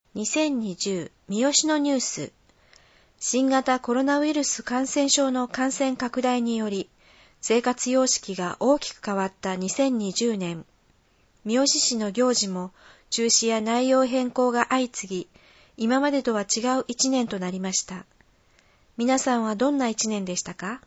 2020三好のニュース。新型コロナウイルス感染症の感染拡大により、生活様式が大きく変わった2020年。三好市の行事も中止や内容変更が相次ぎ、今までとは違う一年となりました。皆さんはどんな一年でしたか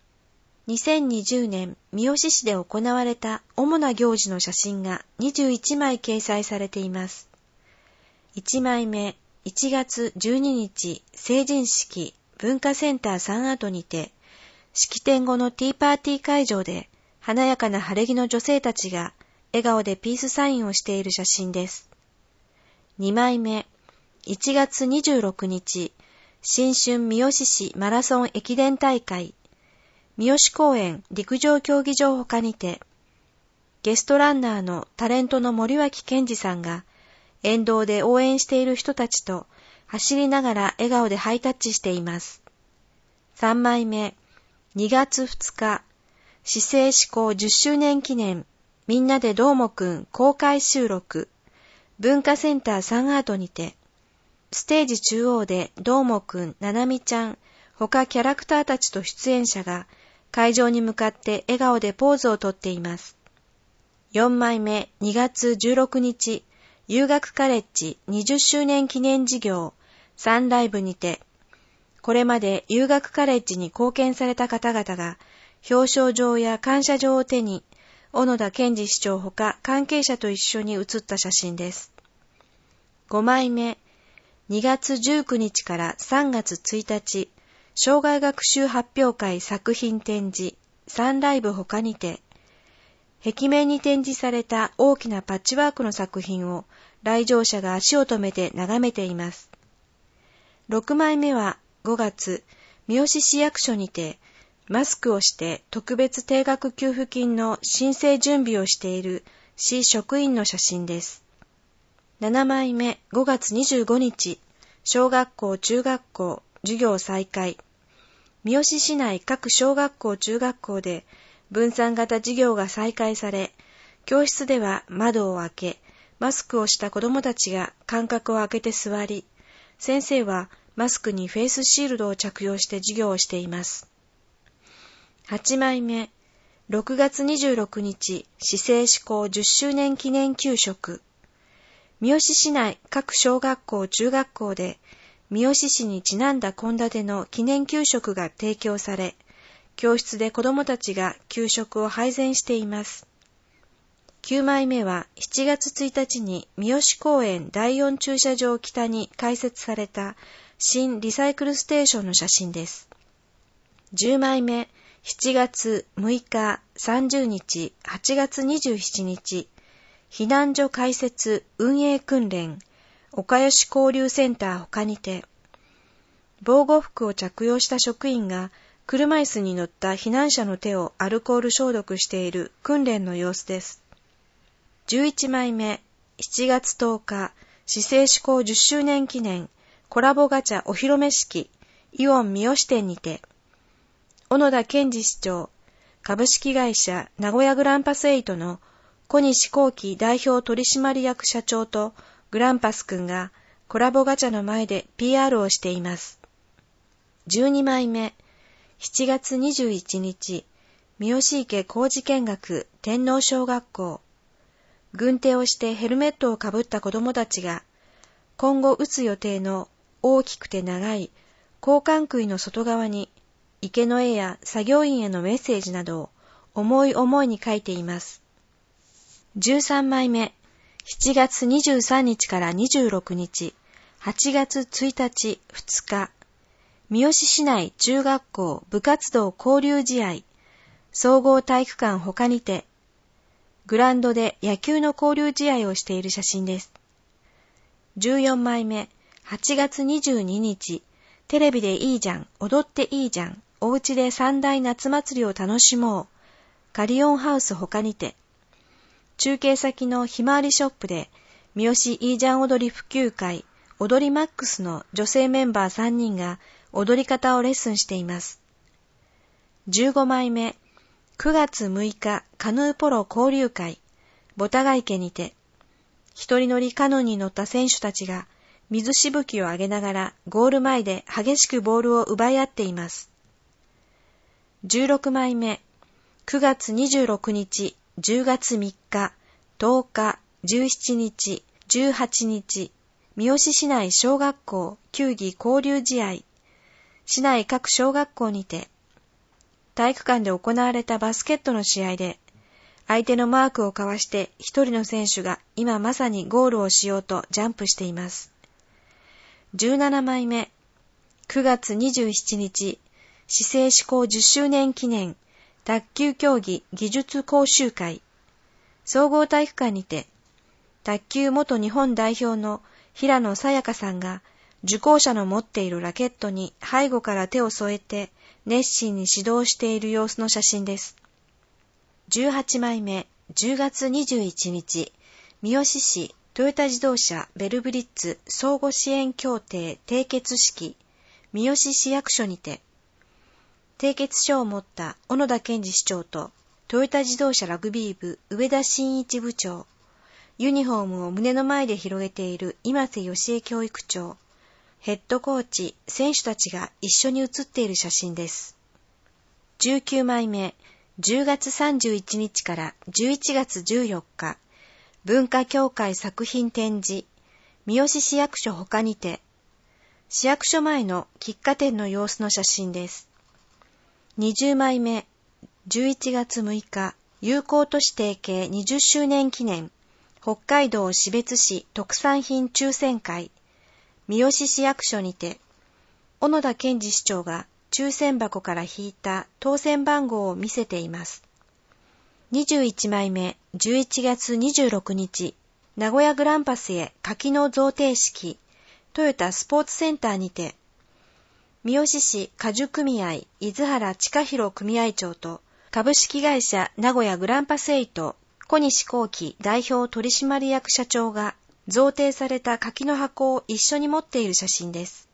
？2020年三好市で行われた主な行事の写真が21枚掲載されています。1枚目、1月12日、成人式、文化センター3跡にて、式典後のティーパーティー会場で、華やかな晴れ着の女性たちが、笑顔でピースサインをしている写真です。2枚目、1月26日、新春三好市マラソン駅伝大会、三好公園陸上競技場他にて、ゲストランナーのタレントの森脇健児さんが、沿道で応援している人たちと走りながら笑顔でハイタッチしています。3枚目、2月2日、市政施行10周年記念、みんなでどーもくん公開収録、文化センター3アートにて、ステージ中央でどーもくん、ななみちゃん、他キャラクターたちと出演者が会場に向かって笑顔でポーズをとっています。4枚目、2月16日、遊学カレッジ20周年記念事業サンライブにて、これまで遊学カレッジに貢献された方々が表彰状や感謝状を手に、小野田健二市長ほか関係者と一緒に写った写真です。5枚目、2月19日から3月1日、生涯学習発表会作品展示サンライブほかにて、壁面に展示された大きなパッチワークの作品を来場者が足を止めて眺めています。6枚目は5月、三好市役所にてマスクをして特別定額給付金の申請準備をしている市職員の写真です。7枚目5月25日、小学校中学校授業再開。三好市内各小学校中学校で分散型授業が再開され、教室では窓を開け、マスクをした子どもたちが間隔を空けて座り、先生はマスクにフェイスシールドを着用して授業をしています。8枚目、6月26日、市政施行10周年記念給食。三好市内各小学校中学校で、三好市にちなんだ献立の記念給食が提供され、教室で子どもたちが給食を配膳しています。9枚目は7月1日に三好公園第4駐車場北に開設された新リサイクルステーションの写真です。10枚目、7月6日、30日、8月27日、避難所開設運営訓練、岡吉交流センター他にて、防護服を着用した職員が車椅子に乗った避難者の手をアルコール消毒している訓練の様子です。11枚目、7月10日、市政施行10周年記念、コラボガチャお披露目式、イオン三好店にて、小野田健二市長、株式会社名古屋グランパス8の小西幸喜代表取締役社長とグランパスくんがコラボガチャの前で PR をしています。12枚目、7月21日、三好池工事見学天皇小学校。軍手をしてヘルメットをかぶった子どもたちが、今後打つ予定の大きくて長い交換杭の外側に、池の絵や作業員へのメッセージなどを思い思いに書いています。13枚目、7月23日から26日、8月1日、2日、三好市内中学校部活動交流試合、総合体育館他にて、グラウンドで野球の交流試合をしている写真です。14枚目、8月22日、テレビでいいじゃん、踊っていいじゃん、おうちで三大夏祭りを楽しもう、カリオンハウス他にて、中継先のひまわりショップで、三好いいじゃん踊り普及会、踊りマックスの女性メンバー3人が踊り方をレッスンしています。15枚目、9月6日カヌーポロ交流会、ボタガ池にて、一人乗りカヌーに乗った選手たちが水しぶきを上げながらゴール前で激しくボールを奪い合っています。16枚目、9月26日、10月3日、10日、17日、18日、三好市内小学校球技交流試合、市内各小学校にて、体育館で行われたバスケットの試合で、相手のマークをかわして一人の選手が今まさにゴールをしようとジャンプしています。17枚目、9月27日、市政施行10周年記念卓球競技技術講習会、総合体育館にて、卓球元日本代表の平野早矢香さんが受講者の持っているラケットに背後から手を添えて熱心に指導している様子の写真です。18枚目、10月21日、三好市トヨタ自動車ベルブリッツ相互支援協定締結式、三好市役所にて、締結書を持った小野田健二市長とトヨタ自動車ラグビー部上田真一部長、ユニフォームを胸の前で広げている今瀬義恵教育長、ヘッドコーチ、選手たちが一緒に写っている写真です。19枚目、10月31日から11月14日、文化協会作品展示、三好市役所他にて、市役所前の喫茶店の様子の写真です。20枚目、11月6日、友好都市提携20周年記念、北海道士別市特産品抽選会、三好市役所にて、小野田健二市長が抽選箱から引いた当選番号を見せています。21枚目、11月26日、名古屋グランパスへ柿の贈呈式、トヨタスポーツセンターにて、三好市果樹組合伊豆原親弘組合長と株式会社名古屋グランパスエイト小西幸喜代表取締役社長が贈呈された柿の箱を一緒に持っている写真です。